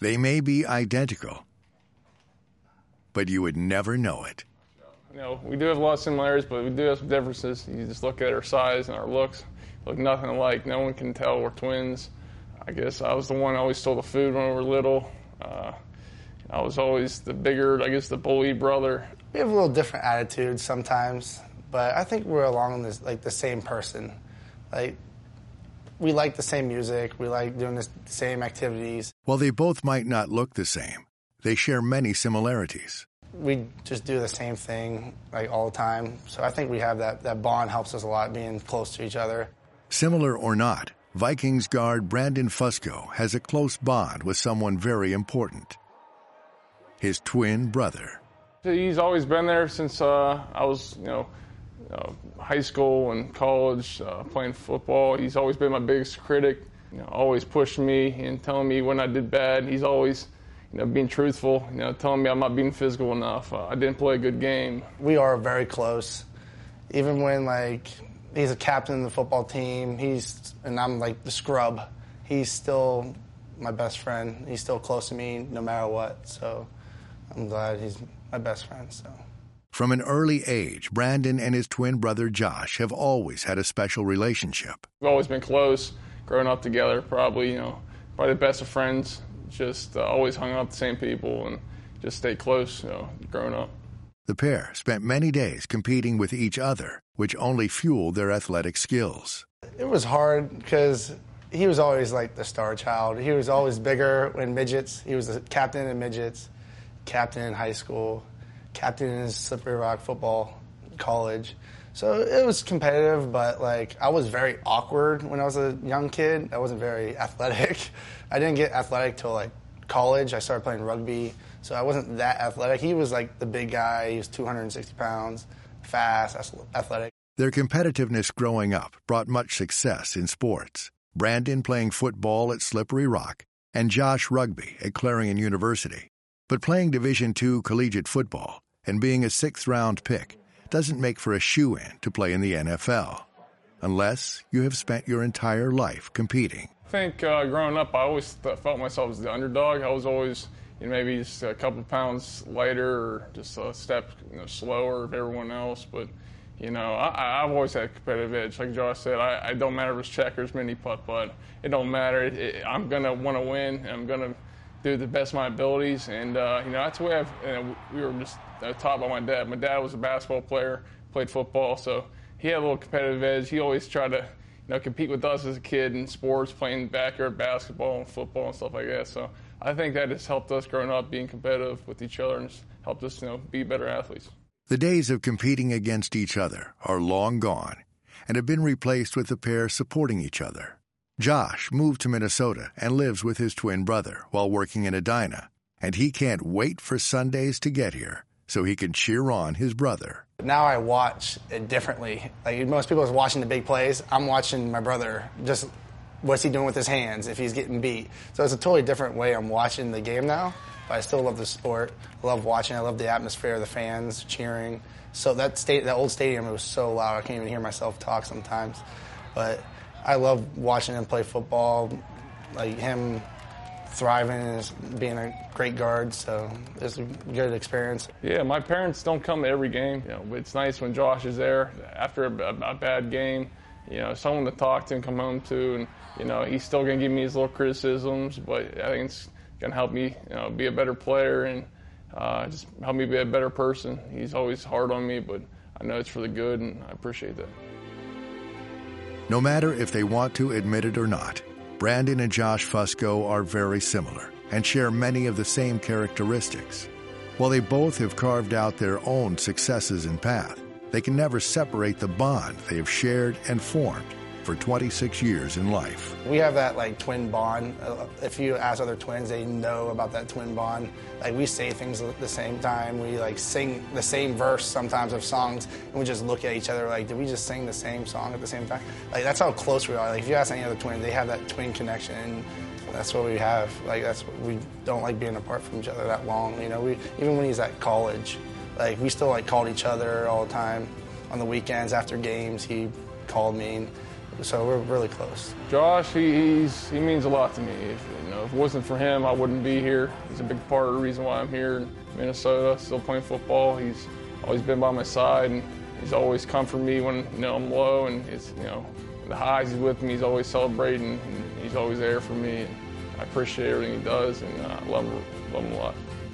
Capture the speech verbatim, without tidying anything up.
They may be identical, but you would never know it. You know, we do have a lot of similarities, but we do have some differences. You just look at our size and our looks, look nothing alike. No one can tell we're twins. I guess I was the one who always stole the food when we were little. Uh, I was always the bigger, I guess, the bully brother. We have a little different attitudes sometimes, but I think we're along this, like the same person. Like, we like the same music. We like doing the same activities. While they both might not look the same, they share many similarities. We just do the same thing like all the time. So I think we have that, that bond helps us a lot being close to each other. Similar or not, Vikings guard Brandon Fusco has a close bond with someone very important. His twin brother. He's always been there since uh, I was, you know, uh, high school and college, uh, playing football. He's always been my biggest critic, you know, always pushing me and telling me when I did bad. He's always, you know, being truthful, you know, telling me I'm not being physical enough. Uh, I didn't play a good game. We are very close. Even when, like, he's a captain of the football team, he's, and I'm, like, the scrub, he's still my best friend. He's still close to me no matter what, so I'm glad he's my best friend, so. From an early age, Brandon and his twin brother Josh have always had a special relationship. We've always been close, growing up together, probably, you know, probably the best of friends. Just uh, always hung out with the same people and just stayed close, you know, growing up. The pair spent many days competing with each other, which only fueled their athletic skills. It was hard because he was always like the star child. He was always bigger in midgets. He was the captain in midgets, captain in high school, captain in Slippery Rock football college. So it was competitive, but like I was very awkward when I was a young kid. I wasn't very athletic. I didn't get athletic till like college. I started playing rugby, so I wasn't that athletic. He was like the big guy. He was two hundred sixty pounds, fast, athletic. Their competitiveness growing up brought much success in sports. Brandon playing football at Slippery Rock and Josh rugby at Clarion University. But playing Division two collegiate football and being a sixth-round pick doesn't make for a shoe-in to play in the N F L, unless you have spent your entire life competing. I think uh, growing up, I always th- felt myself as the underdog. I was always, you know, maybe just a couple pounds lighter or just a step, you know, slower than everyone else. But, you know, I, I've always had a competitive edge. Like Josh said, I, I don't matter if it's checkers, mini putt-putt. It don't matter. It, it, I'm going to want to win. And I'm going to do the best of my abilities. And, uh, you know, that's the way I've, you know, we were just taught by my dad. My dad was a basketball player, played football, so he had a little competitive edge. He always tried to, you know, compete with us as a kid in sports, playing backyard basketball and football and stuff like that. So I think that has helped us growing up being competitive with each other and it's helped us, you know, be better athletes. The days of competing against each other are long gone and have been replaced with the pair supporting each other. Josh moved to Minnesota and lives with his twin brother while working in Edina, and he can't wait for Sundays to get here so he can cheer on his brother. Now I watch it differently. Like most people are watching the big plays, I'm watching my brother, just what's he doing with his hands if he's getting beat. So it's a totally different way I'm watching the game now, but I still love the sport. I love watching, I love the atmosphere, the fans cheering. So that state, that old stadium, it was so loud, I can't even hear myself talk sometimes. But I love watching him play football, like him thriving and being a great guard, so it's a good experience. Yeah, my parents don't come to every game. You know, but it's nice when Josh is there after a, a, a bad game. You know, someone to talk to and come home to, and you know, he's still gonna give me his little criticisms, but I think it's gonna help me, you know, be a better player and uh, just help me be a better person. He's always hard on me, but I know it's for the good, and I appreciate that. No matter if they want to admit it or not, Brandon and Josh Fusco are very similar and share many of the same characteristics. While they both have carved out their own successes and path, they can never separate the bond they have shared and formed for twenty-six years in life. We have that like twin bond. If you ask other twins, they know about that twin bond. Like we say things at the same time. We like sing the same verse sometimes of songs, and we just look at each other like, did we just sing the same song at the same time? Like that's how close we are. Like if you ask any other twin, they have that twin connection. And that's what we have. Like that's what we don't like being apart from each other that long. You know, we even when he's at college, like we still like called each other all the time. On the weekends after games, he called me. And so we're really close. Josh, he, he's, he means a lot to me. If, you know, if it wasn't for him, I wouldn't be here. He's a big part of the reason why I'm here in Minnesota, still playing football. He's always been by my side, and he's always come for me when you know I'm low, and it's you know the highs he's with me. He's always celebrating, and he's always there for me. And I appreciate everything he does, and uh, I love him, love him a lot.